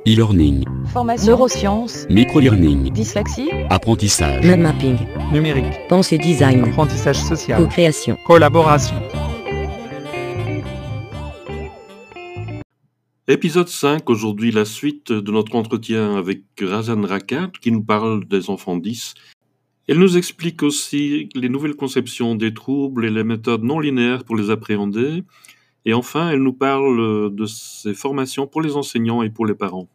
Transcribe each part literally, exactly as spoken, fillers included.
e-learning, Formation, neurosciences, micro-learning, dyslexie, apprentissage, Mind mapping, numérique, pensée design, apprentissage social, co-création. collaboration. Épisode cinq, aujourd'hui la suite de notre entretien avec Razan Rakat qui nous parle des enfants dix. Elle nous explique aussi les nouvelles conceptions des troubles et les méthodes non linéaires pour les appréhender. Et enfin, elle nous parle de ses formations pour les enseignants et pour les parents.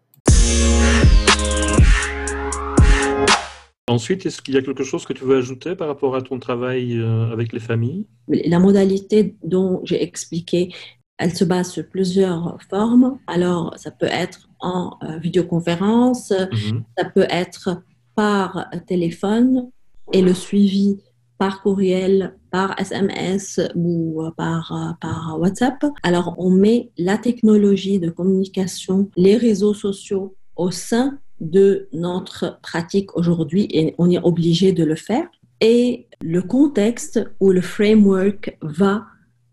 Ensuite, est-ce qu'il y a quelque chose que tu veux ajouter par rapport à ton travail avec les familles ? La modalité dont j'ai expliqué, elle se base sur plusieurs formes. Alors, ça peut être en euh, vidéoconférence, mm-hmm. ça peut être par téléphone et le suivi par courriel, par S M S ou par, par WhatsApp. Alors, on met la technologie de communication, les réseaux sociaux au sein de notre pratique aujourd'hui et on est obligé de le faire. Et le contexte ou le framework va,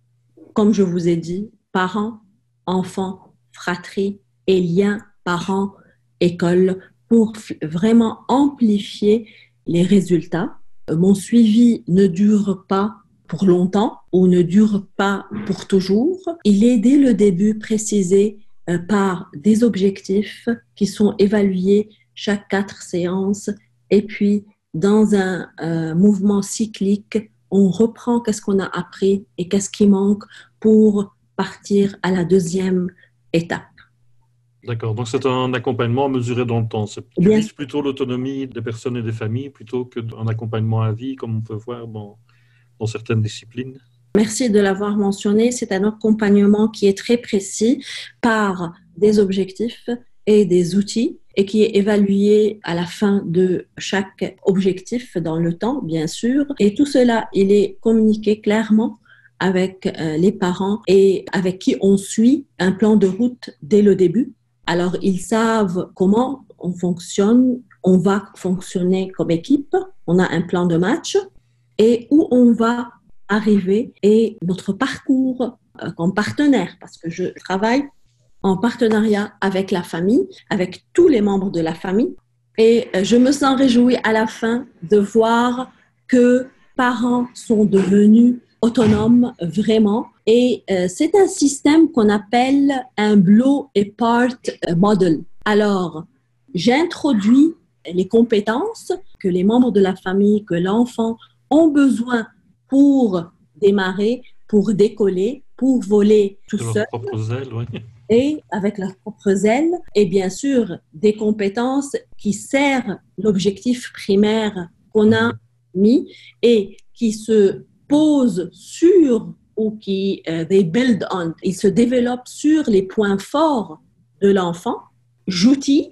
comme je vous ai dit, parents, enfants, fratrie et liens parents-école pour vraiment amplifier les résultats. Mon suivi ne dure pas pour longtemps ou ne dure pas pour toujours. Il est dès le début précisé euh, par des objectifs qui sont évalués chaque quatre séances et puis dans un euh, mouvement cyclique, on reprend qu'est-ce qu'on a appris et qu'est-ce qui manque pour partir à la deuxième étape. D'accord, donc c'est un accompagnement mesuré dans le temps. C'est tu vises plutôt l'autonomie des personnes et des familles plutôt qu'un accompagnement à vie, comme on peut voir dans, dans certaines disciplines. Merci de l'avoir mentionné. C'est un accompagnement qui est très précis par des objectifs et des outils et qui est évalué à la fin de chaque objectif dans le temps, bien sûr. Et tout cela, il est communiqué clairement avec euh, les parents et avec qui on suit un plan de route dès le début. Alors, ils savent comment on fonctionne, on va fonctionner comme équipe, on a un plan de match et où on va arriver et notre parcours euh, comme partenaire, parce que je travaille en partenariat avec la famille, avec tous les membres de la famille et euh, je me sens réjouie à la fin de voir que parents sont devenus autonomes vraiment. Et euh, c'est un système qu'on appelle un blow apart model. Alors, j'introduis les compétences que les membres de la famille, que l'enfant ont besoin pour démarrer, pour décoller, pour voler tout seul. Leurs propres ailes, oui. Et avec leurs propres ailes. Et bien sûr, des compétences qui servent l'objectif primaire qu'on a mis et qui se posent sur ou qui uh, they build on, ils se développent sur les points forts de l'enfant. J'outille,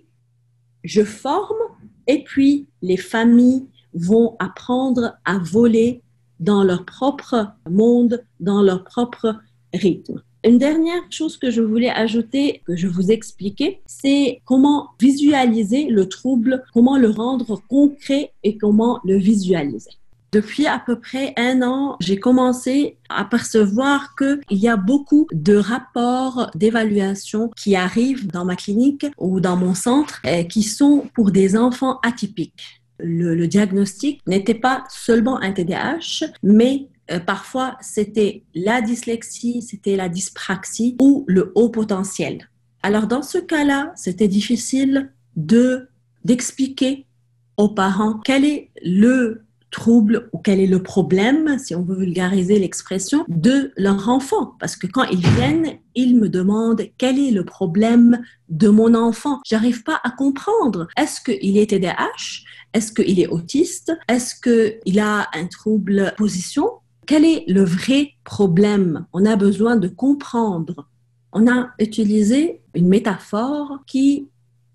je forme et puis les familles vont apprendre à voler dans leur propre monde, dans leur propre rythme. Une dernière chose que je voulais ajouter, que je vous expliquais, c'est comment visualiser le trouble, comment le rendre concret et comment le visualiser. Depuis à peu près un an, j'ai commencé à percevoir qu'il y a beaucoup de rapports d'évaluation qui arrivent dans ma clinique ou dans mon centre et qui sont pour des enfants atypiques. Le, le diagnostic n'était pas seulement un T D A H, mais euh, parfois c'était la dyslexie, c'était la dyspraxie ou le haut potentiel. Alors dans ce cas-là, c'était difficile de, d'expliquer aux parents quel est le trouble ou quel est le problème, si on veut vulgariser l'expression, de leur enfant. Parce que quand ils viennent, ils me demandent quel est le problème de mon enfant. J'arrive pas à comprendre. Est-ce qu'il est T D A H? Est-ce qu'il est autiste? Est-ce qu'il a un trouble position? Quel est le vrai problème? On a besoin de comprendre. On a utilisé une métaphore qui,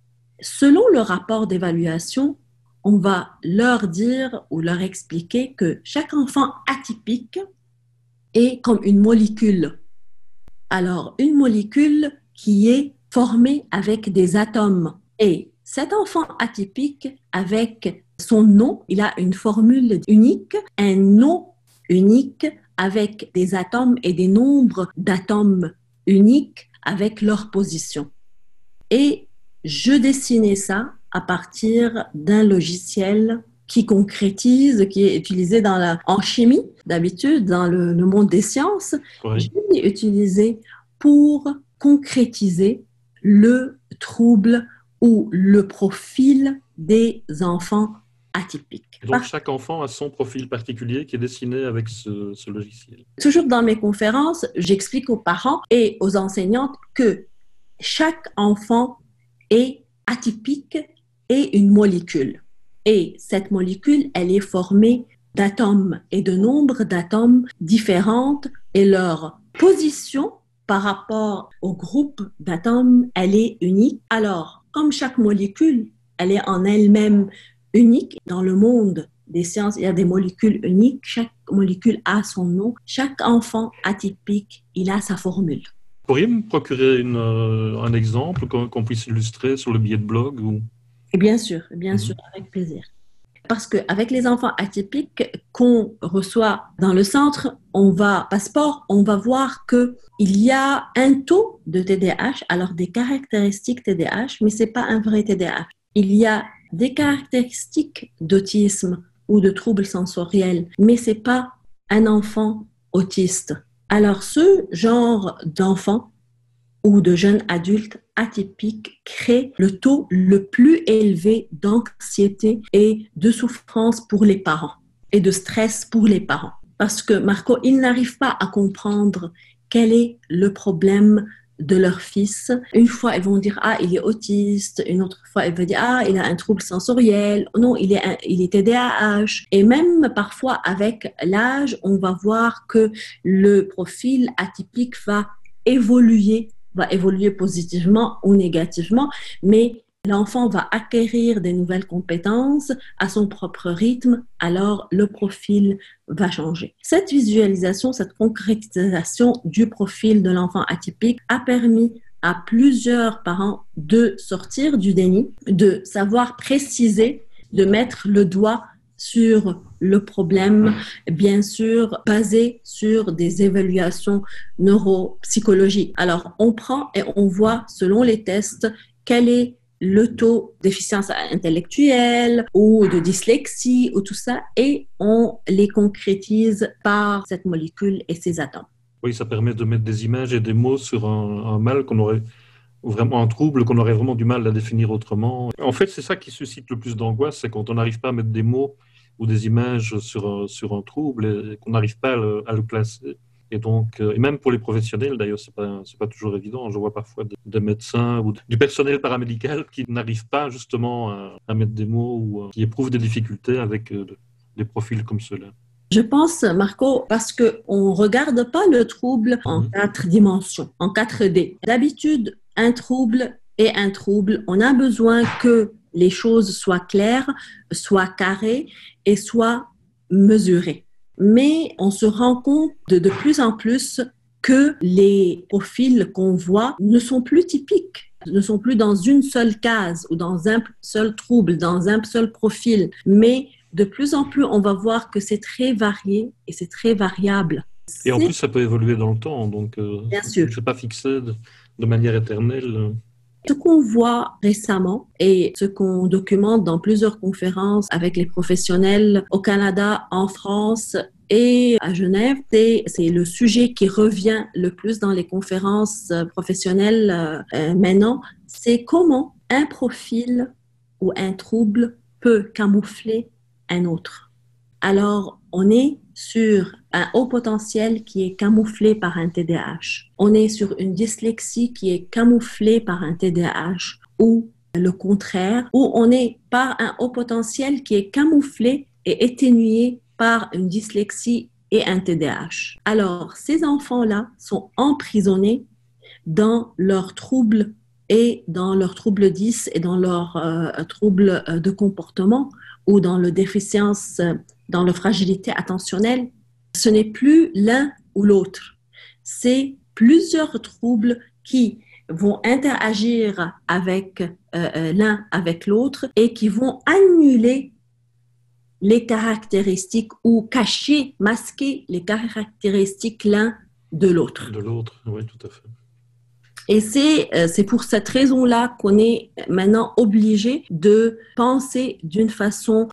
selon le rapport d'évaluation, on va leur dire ou leur expliquer que chaque enfant atypique est comme une molécule. Alors, une molécule qui est formée avec des atomes. Et cet enfant atypique, avec son nom, il a une formule unique, un nom unique avec des atomes et des nombres d'atomes uniques avec leur position. Et je dessinais ça à partir d'un logiciel qui concrétise, qui est utilisé dans la, en chimie, d'habitude, dans le, le monde des sciences. Oui. Je l'ai utilisé pour concrétiser le trouble ou le profil des enfants atypiques. Et donc, Par... chaque enfant a son profil particulier qui est dessiné avec ce, ce logiciel. Toujours dans mes conférences, j'explique aux parents et aux enseignantes que chaque enfant est atypique et une molécule. Et cette molécule, elle est formée d'atomes et de nombres d'atomes différentes et leur position par rapport au groupe d'atomes, elle est unique. Alors, comme chaque molécule, elle est en elle-même unique, dans le monde des sciences, il y a des molécules uniques, chaque molécule a son nom, chaque enfant atypique, il a sa formule. Vous pourriez me procurer une, euh, un exemple qu'on, qu'on puisse illustrer sur le billet de blog ou... Et bien sûr, bien Mhm. sûr, avec plaisir. Parce qu'avec les enfants atypiques qu'on reçoit dans le centre, on va, passeport, on va voir qu'il y a un taux de T D A H, alors des caractéristiques T D A H, mais ce n'est pas un vrai T D A H. Il y a des caractéristiques d'autisme ou de troubles sensoriels, mais ce n'est pas un enfant autiste. Alors ce genre d'enfant ou de jeunes adultes atypiques crée le taux le plus élevé d'anxiété et de souffrance pour les parents et de stress pour les parents. Parce que Marco, ils n'arrivent pas à comprendre quel est le problème de leur fils. Une fois, ils vont dire « Ah, il est autiste ». Une autre fois, ils vont dire « Ah, il a un trouble sensoriel ». Non, il est, un, il est T D A H. Et même parfois, avec l'âge, on va voir que le profil atypique va évoluer va évoluer positivement ou négativement, mais l'enfant va acquérir des nouvelles compétences à son propre rythme, alors le profil va changer. Cette visualisation, cette concrétisation du profil de l'enfant atypique a permis à plusieurs parents de sortir du déni, de savoir préciser, de mettre le doigt sur le problème, bien sûr, basé sur des évaluations neuropsychologiques. Alors, on prend et on voit, selon les tests, quel est le taux de déficience intellectuelle ou de dyslexie ou tout ça, et on les concrétise par cette molécule et ses atomes. Oui, ça permet de mettre des images et des mots sur un, un mal qu'on aurait, ou vraiment un trouble qu'on aurait vraiment du mal à définir autrement. En fait, c'est ça qui suscite le plus d'angoisse, c'est quand on n'arrive pas à mettre des mots ou des images sur un, sur un trouble et qu'on n'arrive pas à le, à le classer. Et donc, et même pour les professionnels, d'ailleurs, c'est pas, c'est pas toujours évident. Je vois parfois des, des médecins ou du personnel paramédical qui n'arrivent pas justement à, à mettre des mots ou qui éprouvent des difficultés avec euh, des profils comme ceux-là. Je pense, Marco, parce qu'on ne regarde pas le trouble en mmh. quatre dimensions, en quatre D. D'habitude, un trouble est un trouble. On a besoin que les choses soient claires, soient carrées et soient mesurées. Mais on se rend compte de, de plus en plus que les profils qu'on voit ne sont plus typiques, ne sont plus dans une seule case ou dans un seul trouble, dans un seul profil. Mais de plus en plus, on va voir que c'est très varié et c'est très variable. Et en plus, ça peut évoluer dans le temps. Donc, euh, Bien sûr. Je ne sais pas fixé de, de manière éternelle. Ce qu'on voit récemment et ce qu'on documente dans plusieurs conférences avec les professionnels au Canada, en France et à Genève, c'est, c'est le sujet qui revient le plus dans les conférences professionnelles euh, maintenant, c'est comment un profil ou un trouble peut camoufler un autre. Alors, on est sur un haut potentiel qui est camouflé par un T D A H. On est sur une dyslexie qui est camouflée par un T D A H ou le contraire, ou on est par un haut potentiel qui est camouflé et atténué par une dyslexie et un T D A H. Alors, ces enfants-là sont emprisonnés dans leurs troubles et dans leurs troubles dys et dans leurs euh, troubles de comportement ou dans leur déficience, dans leur fragilité attentionnelle. Ce n'est plus l'un ou l'autre. C'est plusieurs troubles qui vont interagir avec euh, l'un avec l'autre et qui vont annuler les caractéristiques ou cacher, masquer les caractéristiques l'un de l'autre. De l'autre, oui, tout à fait. Et c'est, euh, c'est pour cette raison-là qu'on est maintenant obligé de penser d'une façon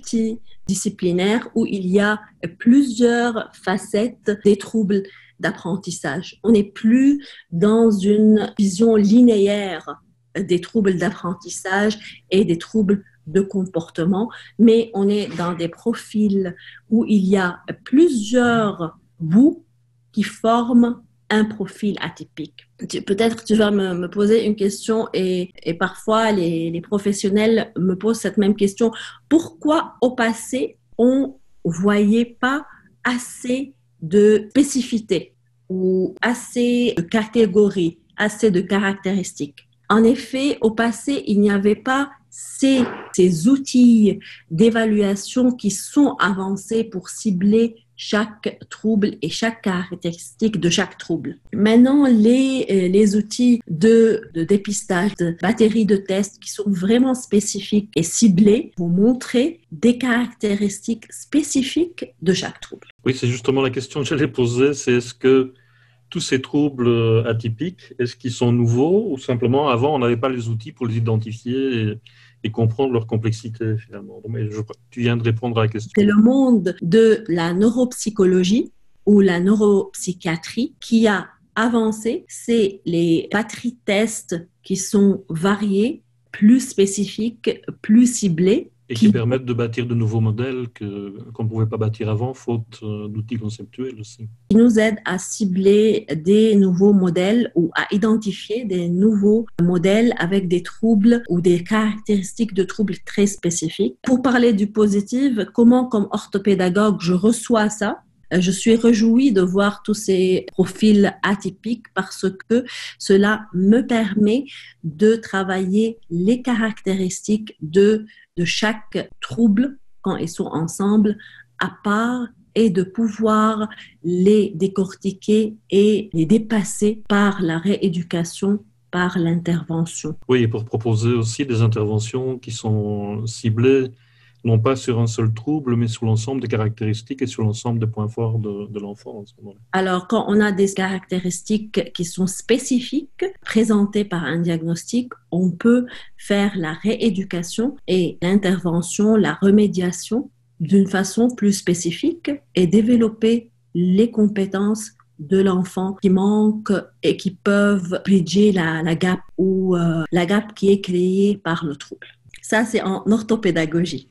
multidisciplinaire où il y a plusieurs facettes des troubles d'apprentissage. On n'est plus dans une vision linéaire des troubles d'apprentissage et des troubles de comportement, mais on est dans des profils où il y a plusieurs bouts qui forment un profil atypique. Peut-être tu vas me, me poser une question et, et parfois les, les professionnels me posent cette même question. Pourquoi au passé on ne voyait pas assez de spécificité ou assez de catégories, assez de caractéristiques? En effet, au passé, il n'y avait pas ces, ces outils d'évaluation qui sont avancés pour cibler chaque trouble et chaque caractéristique de chaque trouble. Maintenant, les, les outils de, de dépistage, de batterie de tests qui sont vraiment spécifiques et ciblés vont montrer des caractéristiques spécifiques de chaque trouble. Oui, c'est justement la question que j'allais poser, c'est est-ce que tous ces troubles atypiques, est-ce qu'ils sont nouveaux ou simplement avant on n'avait pas les outils pour les identifier et, et comprendre leur complexité finalement. Mais je, tu viens de répondre à la question. C'est le monde de la neuropsychologie ou la neuropsychiatrie qui a avancé. C'est les batteries tests qui sont variées, plus spécifiques, plus ciblées. Et qui, qui permettent de bâtir de nouveaux modèles que, qu'on ne pouvait pas bâtir avant, faute d'outils conceptuels aussi. Qui nous aident à cibler des nouveaux modèles ou à identifier des nouveaux modèles avec des troubles ou des caractéristiques de troubles très spécifiques. Pour parler du positif, comment comme orthopédagogue je reçois ça? Je suis réjouie de voir tous ces profils atypiques parce que cela me permet de travailler les caractéristiques de, de chaque trouble quand ils sont ensemble à part et de pouvoir les décortiquer et les dépasser par la rééducation, par l'intervention. Oui, et pour proposer aussi des interventions qui sont ciblées non pas sur un seul trouble, mais sur l'ensemble des caractéristiques et sur l'ensemble des points forts de, de l'enfant. À ce moment-là. Alors, quand on a des caractéristiques qui sont spécifiques, présentées par un diagnostic, on peut faire la rééducation et l'intervention, la remédiation d'une façon plus spécifique et développer les compétences de l'enfant qui manquent et qui peuvent bridger la, la gap ou euh, la gap qui est créée par le trouble. Ça, c'est en orthopédagogie.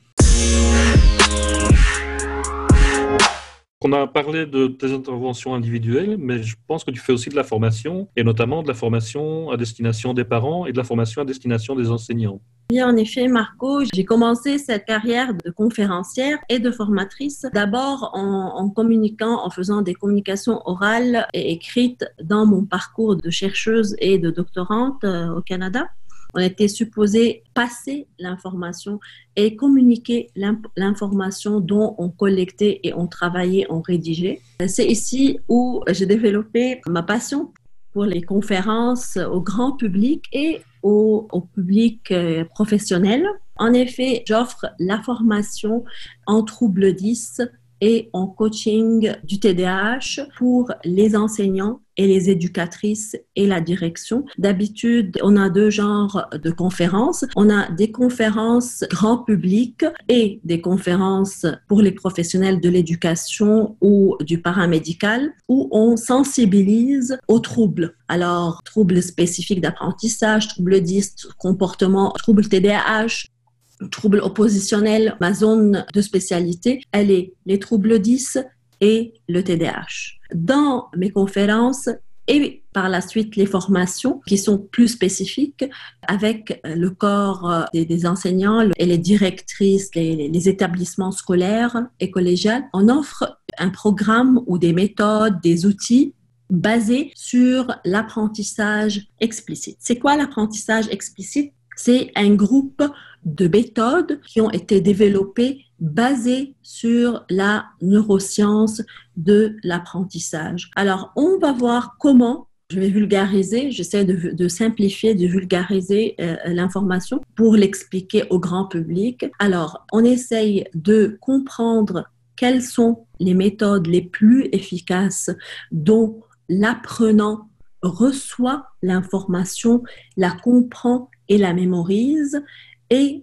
On a parlé de tes interventions individuelles, mais je pense que tu fais aussi de la formation, et notamment de la formation à destination des parents et de la formation à destination des enseignants. Oui, en effet, Marco, j'ai commencé cette carrière de conférencière et de formatrice, d'abord en, en communiquant, en faisant des communications orales et écrites dans mon parcours de chercheuse et de doctorante euh, au Canada. On était supposé passer l'information et communiquer l'information dont on collectait et on travaillait, on rédigeait. C'est ici où j'ai développé ma passion pour les conférences au grand public et au, au public professionnel. En effet, j'offre la formation en troubles dys et en coaching du T D A H pour les enseignants et les éducatrices et la direction. D'habitude, on a deux genres de conférences. On a des conférences grand public et des conférences pour les professionnels de l'éducation ou du paramédical où on sensibilise aux troubles. Alors, troubles spécifiques d'apprentissage, troubles dys, comportement, troubles T D A H, troubles oppositionnels. Ma zone de spécialité, elle est les troubles dys et le T D A H. Dans mes conférences et par la suite les formations qui sont plus spécifiques avec le corps des, des enseignants et les directrices, les, les établissements scolaires et collégiales, on offre un programme ou des méthodes, des outils basés sur l'apprentissage explicite. C'est quoi l'apprentissage explicite? C'est un groupe de méthodes qui ont été développées basées sur la neuroscience de l'apprentissage. Alors, on va voir comment, je vais vulgariser, j'essaie de, de simplifier, de vulgariser euh, l'information pour l'expliquer au grand public. Alors, on essaye de comprendre quelles sont les méthodes les plus efficaces dont l'apprenant reçoit l'information, la comprend et la mémorise, et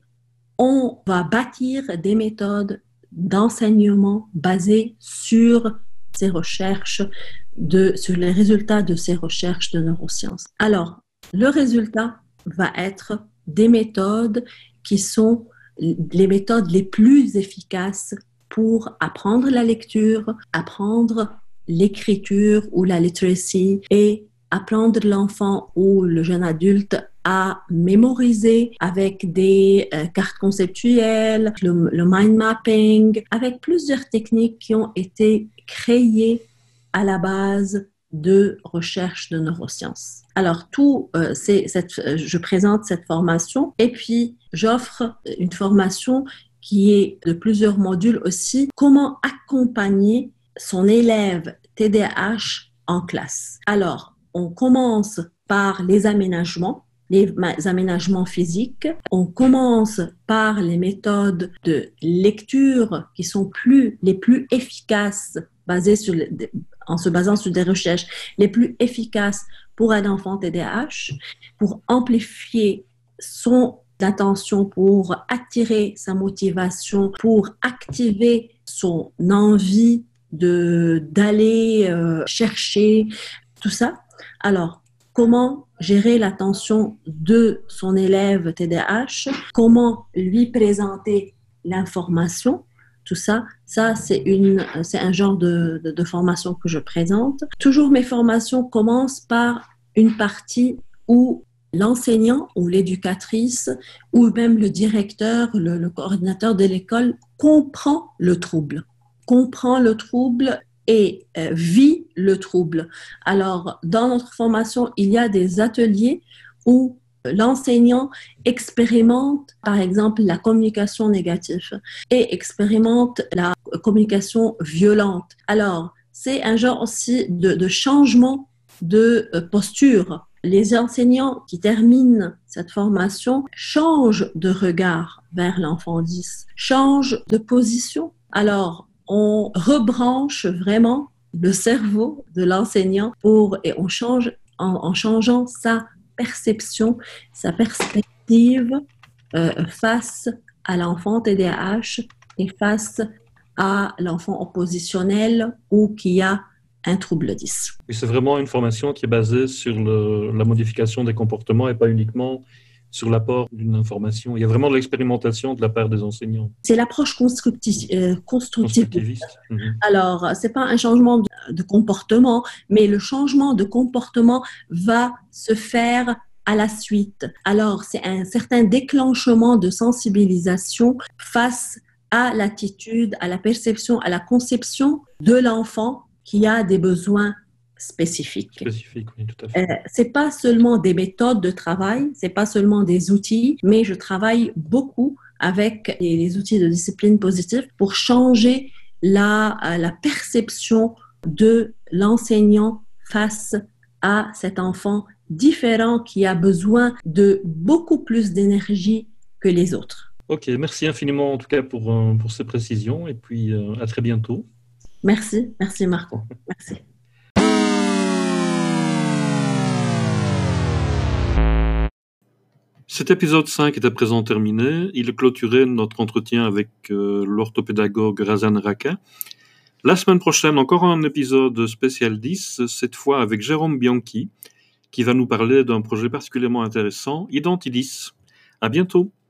on va bâtir des méthodes d'enseignement basées sur ces recherches, de, sur les résultats de ces recherches de neurosciences. Alors, le résultat va être des méthodes qui sont les méthodes les plus efficaces pour apprendre la lecture, apprendre l'écriture ou la literacy et apprendre l'enfant ou le jeune adulte à mémoriser avec des euh, cartes conceptuelles, le, le mind mapping, avec plusieurs techniques qui ont été créées à la base de recherche de neurosciences. Alors, tout, euh, c'est cette, euh, je présente cette formation et puis j'offre une formation qui est de plusieurs modules aussi, comment accompagner son élève T D A H en classe. Alors, on commence par les aménagements, les aménagements physiques. On commence par les méthodes de lecture qui sont plus, les plus efficaces, basées sur, en se basant sur des recherches, les plus efficaces pour un enfant T D A H, pour amplifier son attention, pour attirer sa motivation, pour activer son envie de, d'aller euh, chercher tout ça. Alors, comment gérer l'attention de son élève T D A H, comment lui présenter l'information, tout ça, ça c'est, une, c'est un genre de, de, de formation que je présente. Toujours mes formations commencent par une partie où l'enseignant ou l'éducatrice ou même le directeur, le, le coordinateur de l'école comprend le trouble, comprend le trouble et euh, vit le trouble. Alors, dans notre formation, il y a des ateliers où l'enseignant expérimente, par exemple, la communication négative et expérimente la communication violente. Alors, c'est un genre aussi de, de changement de euh, posture. Les enseignants qui terminent cette formation changent de regard vers l'enfant dys, changent de position. Alors, on rebranche vraiment le cerveau de l'enseignant pour, et on change, en, en changeant sa perception, sa perspective euh, face à l'enfant T D A H et face à l'enfant oppositionnel ou qui a un trouble dys. Oui, c'est vraiment une formation qui est basée sur le, la modification des comportements et pas uniquement sur l'apport d'une information. Il y a vraiment de l'expérimentation de la part des enseignants. C'est l'approche constructi- euh, constructive. Constructiviste. Mm-hmm. Alors, c'est pas un changement de, de comportement, mais le changement de comportement va se faire à la suite. Alors, c'est un certain déclenchement de sensibilisation face à l'attitude, à la perception, à la conception de l'enfant qui a des besoins spécifiques. Spécifique, oui, tout à fait. Euh, c'est pas seulement des méthodes de travail, c'est pas seulement des outils, mais je travaille beaucoup avec les, les outils de discipline positive pour changer la, la perception de l'enseignant face à cet enfant différent qui a besoin de beaucoup plus d'énergie que les autres. Ok, merci infiniment en tout cas pour, pour ces précisions et puis euh, à très bientôt. Merci, merci Marco. Merci. Cet épisode cinq est à présent terminé. Il clôturait notre entretien avec euh, l'orthopédagogue Razan Raka. La semaine prochaine, encore un épisode spécial dys, cette fois avec Jérôme Bianchi, qui va nous parler d'un projet particulièrement intéressant, Identidys. À bientôt.